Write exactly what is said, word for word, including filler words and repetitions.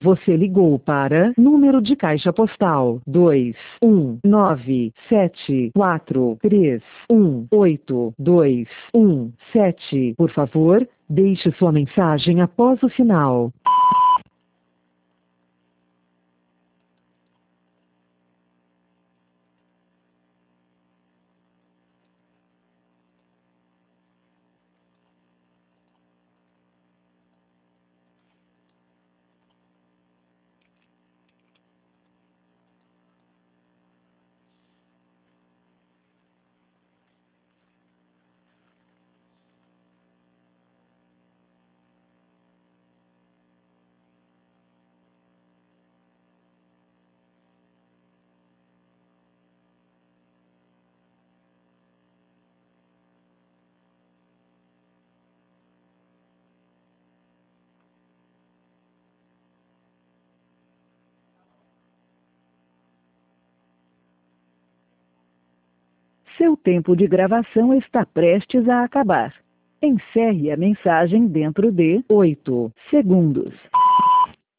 Você ligou para número de caixa postal dois um nove sete quatro três um oito dois um sete. Por favor, deixe sua mensagem após o sinal. Seu tempo de gravação está prestes a acabar. Encerre a mensagem dentro de oito segundos.